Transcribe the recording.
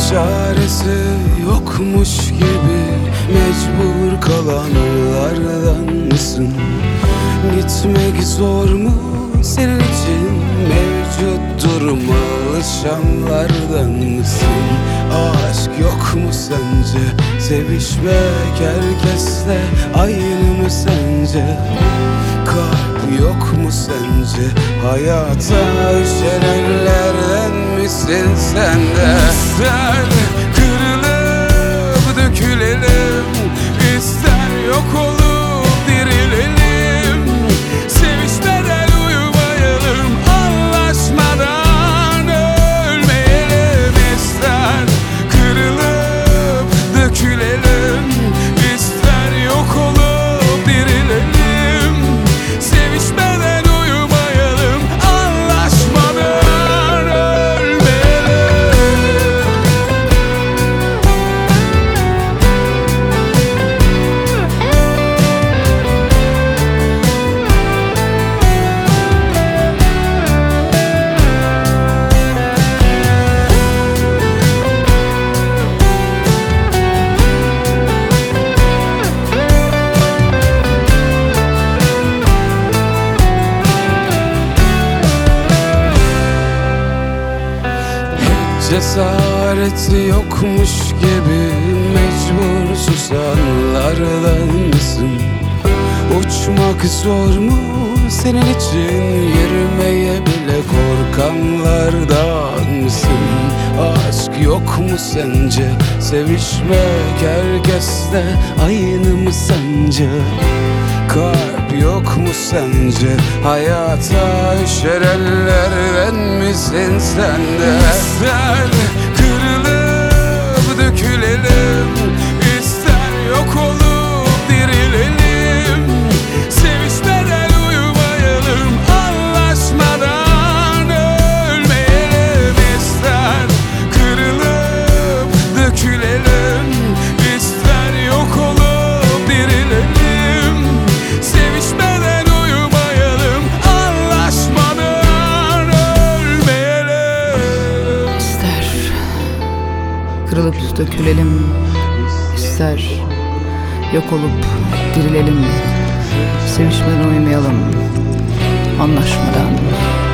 çaresi yokmuş gibi mecbur kalanlardan mısın? Gitmek zor mu senin için? Mevcut duruma alışanlardan mısın? Aşk yok mu sence? Sevişmek herkesle aynı mı sence? Kalp yok mu sence? Hayata üşenenlerden misin sen de? İster kırılıp dökülelim, ister yok olup dirilelim. Sevişmeden uyumayalım, anlaşmadan ölmeyelim. İster kırılıp dökülelim, ister yok olup dirilelim. Sevişmeden uyumayalım, anlaşmadan ölmeyelim. Cesareti yokmuş gibi mecbur susanlardan mısın? Uçmak zor mu senin için? Yürümeye bile korkanlardan mısın? Aşk yok mu sence? Sevişmek herkesle aynı mı sence? Kalp yok mu sence? Hayata üşenenlerden misin sen de? İster kırılıp dökülelim, ister yok olup dirilelim. Sevişmeden uyumayalım, anlaşmadan ölmeyelim. İster kırılıp dökülelim, ister yok olup dirilelim. Sevişmeden uyumayalım, anlaşmadan ölmeyelim. İster kırılıp dökülelim, ister yok olup dirilelim. Sevişmeden uyumayalım, anlaşmadan